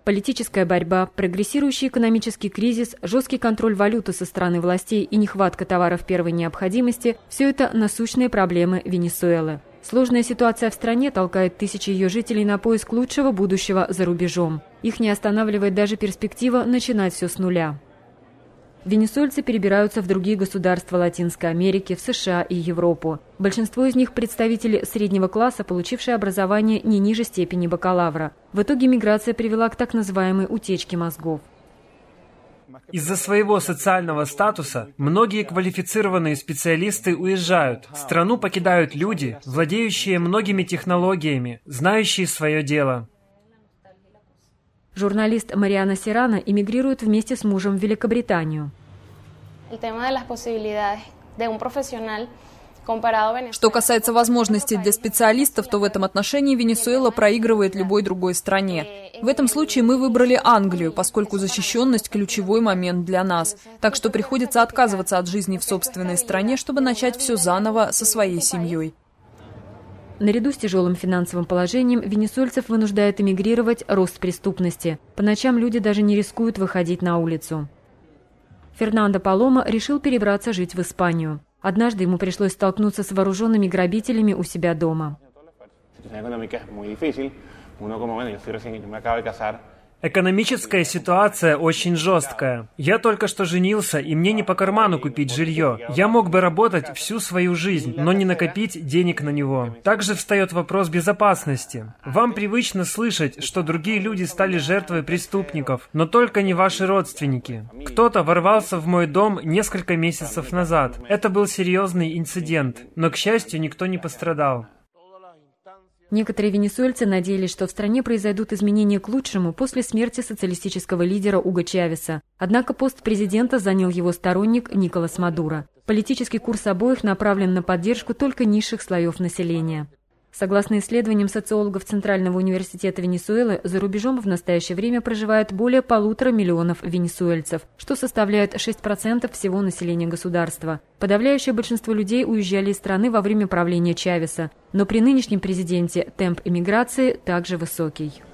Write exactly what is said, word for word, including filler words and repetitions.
Политическая борьба, прогрессирующий экономический кризис, жесткий контроль валюты со стороны властей и нехватка товаров первой необходимости – все это насущные проблемы Венесуэлы. Сложная ситуация в стране толкает тысячи ее жителей на поиск лучшего будущего за рубежом. Их не останавливает даже перспектива начинать все с нуля. Венесуэльцы перебираются в другие государства Латинской Америки, в США и Европу. Большинство из них – представители среднего класса, получившие образование не ниже степени бакалавра. В итоге миграция привела к так называемой утечке мозгов. Из-за своего социального статуса многие квалифицированные специалисты уезжают. Страну покидают люди, владеющие многими технологиями, знающие свое дело. Журналист Мариана Серрано эмигрирует вместе с мужем в Великобританию. Что касается возможностей для специалистов, то в этом отношении Венесуэла проигрывает любой другой стране. В этом случае мы выбрали Англию, поскольку защищенность – ключевой момент для нас. Так что приходится отказываться от жизни в собственной стране, чтобы начать все заново со своей семьей. Наряду с тяжелым финансовым положением венесуэльцев вынуждает эмигрировать рост преступности. По ночам люди даже не рискуют выходить на улицу. Фернандо Палома решил перебраться жить в Испанию. Однажды ему пришлось столкнуться с вооруженными грабителями у себя дома. Экономическая ситуация очень жесткая. Я только что женился, и мне не по карману купить жилье. Я мог бы работать всю свою жизнь, но не накопить денег на него. Также встает вопрос безопасности. Вам привычно слышать, что другие люди стали жертвой преступников, но только не ваши родственники. Кто-то ворвался в мой дом несколько месяцев назад. Это был серьезный инцидент, но, к счастью, никто не пострадал. Некоторые венесуэльцы надеялись, что в стране произойдут изменения к лучшему после смерти социалистического лидера Уго Чавеса. Однако пост президента занял его сторонник Николас Мадуро. Политический курс обоих направлен на поддержку только низших слоев населения. Согласно исследованиям социологов Центрального университета Венесуэлы, за рубежом в настоящее время проживает более полутора миллионов венесуэльцев, что составляет шесть процентов всего населения государства. Подавляющее большинство людей уезжали из страны во время правления Чавеса, но при нынешнем президенте темп эмиграции также высокий.